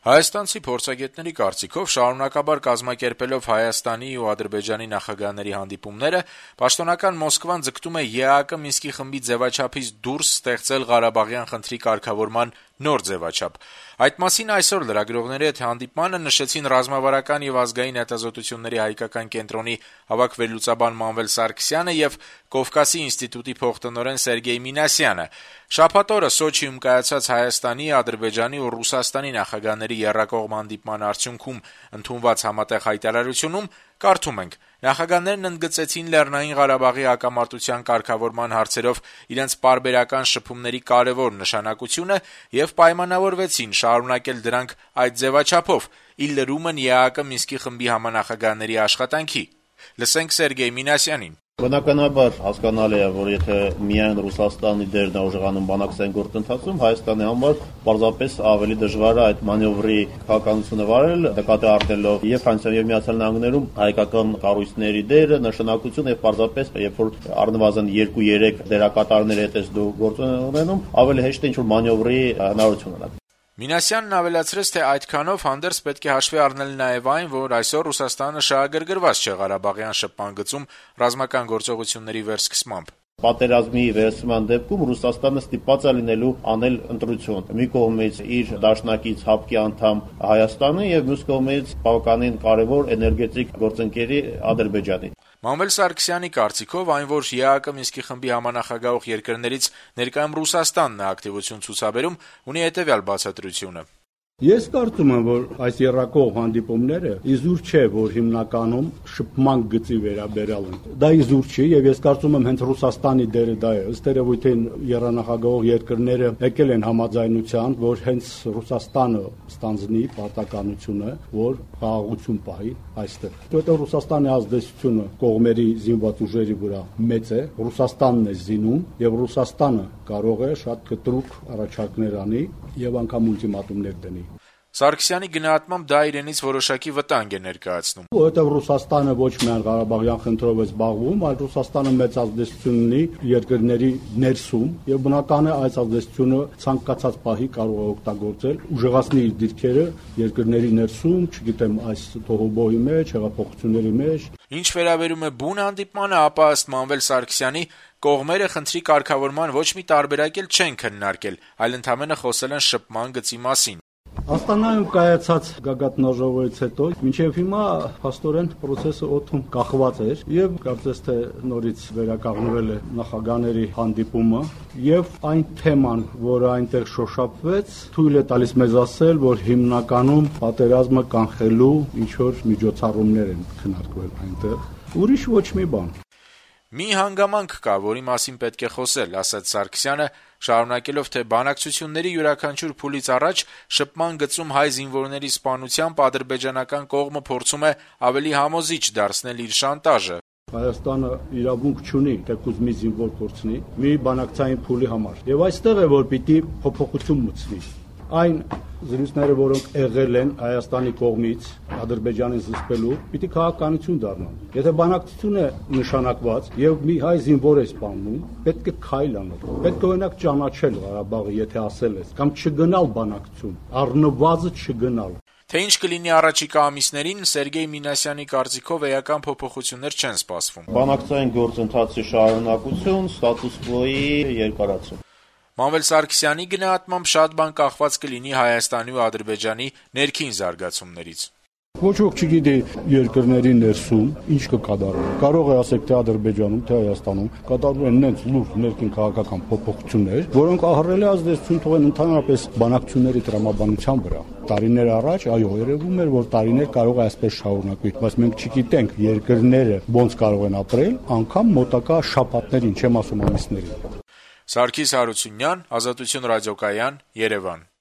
Հայաստանցի փորձագետների կարծիքով շարունակաբար կազմակերպելով Հայաստանի ու Ադրբեջանի նախագահների հանդիպումները, պաշտոնական Մոսկվան ձգտում է ԵԱԿ Մինսկի խմբի ձևաչափից դուրս ստեղծել Ղարաբաղյան խնդրի կարգավորման նոր ձևաչափ։ Այդ մասին այսօր լրագրողների հետ հանդիպմանը նշեցին ռազմավարական եւ ազգային հետազոտությունների հայկական կենտրոնի հավաքվելուծաբան Մանվել Սարգսյանը եւ Կովկասի ինստիտուտի փոխտնօրեն Սերգեյ Մինասյանը։ Շաբաթ օրը Սոչիում կայացած Հայաստանի, Ադրբեջանի ու Ռուսաստանի նախագահների եռակողմ հանդիպման արդյունքում ընդունված համատեղ հայտարարությունում կարդում ենք. նախագահներն ընդգծեցին Լեռնային Ղարաբաղի հակամարտության կարգավորման հարցերով իրենց պարբերական շփումների կարևոր նշանակությունը եւ պայմանավորվեցին շարունակել դրանք այդ ձևաչափով՝ ի լրումն ԵԱԿ Մինսկի խմբի համանախագահների աշխատանքի։ Լսենք Սերգեյ Մինասյանին. Բնականաբար հասկանալի է, որ եթե միայն Ռուսաստանի դերն է ուժեղանում բանակցային գործընթացում, Հայաստանի համար պարզապես ավելի դժվար է այդ մանևրի քաղաքականությունը վարել, նկատի առնելով եւ Ֆրանսիայում եւ Միացյալ Նահանգներում հայկական կառույցների դերը, նշանակությունը եւ պարզապես երբ որ առնվազն 2-3 դերակատարների հետ ես դու գործ ունենում, ավելի հեշտ է ինչ-որ մանևրի հնարավորություն ունենալ։ Մինասյանն ավելացրեց, թե այդքանով հանդերձ պետք է հաշվի առնել նաև այն, որ այսօր Ռուսաստանը շահագրգռված չէ Ղարաբաղյան շփման գծում ռազմական գործողությունների վերսկսմամբ։ Պատերազմի վերցման դեպքում Ռուսաստանը ստիպված է լինելու անել ընտրություն։ Մի կողմից իր դաշնակից ՀԱՊԿ-ի անդամ Հայաստանը եւ մյուս կողմից բավականին կարեւոր էներգետիկ գործընկերի Ադրբեջանի։ Մանվել Սարգսյանի կարծիքով այն, որ ԵԱԿ Մինսկի խմբի համանախագահող երկրներից ներկայում Ռուսաստանն է ակտիվություն ցուցաբերում, ունի հետեւյալ բացատրությունը. Ես կարծում եմ, որ այս եռակող հանդիպումները իզուր չէ, որ հիմնականում շփման գծի վերաբերյալ են։ Դա իզուր չի, եւ ես կարծում եմ հենց Ռուսաստանի դերը դա է։ Ըստ երևույթին երանախագահող երկրները եկել են համաձայնության, որ հենց Ռուսաստանը ստանձնի պարտականությունը, որ խաղաղություն պահի այստեղ։ Որտեղ Ռուսաստանի ազդեցությունը կողմերի զինված ուժերի վրա մեծ է, Ռուսաստանն է զինում եւ Ռուսաստանը կարող է շատ կտրուկ առաջարկներ անի եւ անգամ ուլտիմատումներ դնի։ Սարգսյանի գնահատմամբ դա իրենից որոշակի վտանգ է ներկայացնում։ Որովհետև Ռուսաստանը ոչ միայն Ղարաբաղյան խնդրով է զբաղվում, այլ Ռուսաստանը մեծ ազդեցություն ունի երկրների ներսում եւ բնական է այս ազդեցությունը ցանկացած պահի կարող է օգտագործել, ուժեղացնի իր դիրքերը երկրների ներսում, չգիտեմ, այս թողոբոյի մեջ, հեղափոխությունների մեջ։ Ինչ վերաբերում է բուն հանդիպմանը, ապա ըստ Մանվել Սարգսյանի կողմերը խնդրի կարգավորման ոչ մի տարբերակ էլ չեն քննարկել, այլ ընդհանրապես խոսել են շփման գծի մասին։ Աստանայում կայացած գագաթնաժողովից հետո մինչև հիմա փաստորեն process-ը օդում կախված էր եւ կարծես թե նորից վերականգնվել է նախագահների հանդիպումը եւ այն թեման, որը այնտեղ շոշափվեց, թույլ է տալիս մեզ ասել, որ հիմնականում պատերազմը կանխելու ինչ որ միջոցառումներ են քննարկվել այնտեղ։ Ուրիշ ոչ մի բան։ Մի հանգամանք կա, որի մասին պետք է խոսել, ասաց Սարգսյանը, շարունակելով, թե բանակցությունների յուրաքանչյուր փուլից առաջ շփման գծում հայ զինվորների սպանությամբ ադրբեջանական կողմը փորձում է ավելի համոզիչ դարձնել իր շանտաժը։ Հայաստանը իրավունք չունի թեկուզ մի զինվոր կորցնի մի բանակցային փուլի համար։ Եվ այստեղ է, որ պիտի փոփոխություն մտցվի։ Այն զրույցները, որոնք եղել են Հայաստանի կողմից Ադրբեջանին զսպելու, պիտի քաղաքականություն դառնան։ Եթե բանակցություն է նշանակված եւ մի հայ զինվոր է սպանում, պետք է քայլ անել։ Պետք է օրինակ ճանաչել Ղարաբաղը, եթե ասել ես, կամ չգնալ բանակցություն, առնվազն չգնալ։ Թե ինչ կլինի առաջիկա ամիսներին, Սերգեյ Մինասյանի կարծիքով էական փոփոխություններ չեն սպասվում։ Բանակցային գործընթացի շարունակություն, ստատուս կվոյի երկարացում։ Մանվել Սարգսյանի գնահատմամբ շատ բան կախված կլինի Հայաստանի ու Ադրբեջանի ներքին զարգացումներից։ Ոչ ոք չգիտի երկրների ներսում ինչ կկատարվի։ Կարող է ասեք թե Ադրբեջանում, թե Հայաստանում կատարվում են նենց լուրջ ներքին քաղաքական փոփոխություններ, որոնք ահռելի ազդեցություն թողեն ընդհանրապես բանակցությունների տրամաբանության վրա։ Տարիներ առաջ, այո, երևում էր, որ տարիներ կարող է այսպես շարունակվի, բայց մենք չգիտենք երկրները ոնց կարող են ապրել, անգամ մոտակա շաբաթներին, չեմ ասում ամիսներին։ Սարգիս Հարությունյան, Ազատություն ռադիոկայան, Երևան։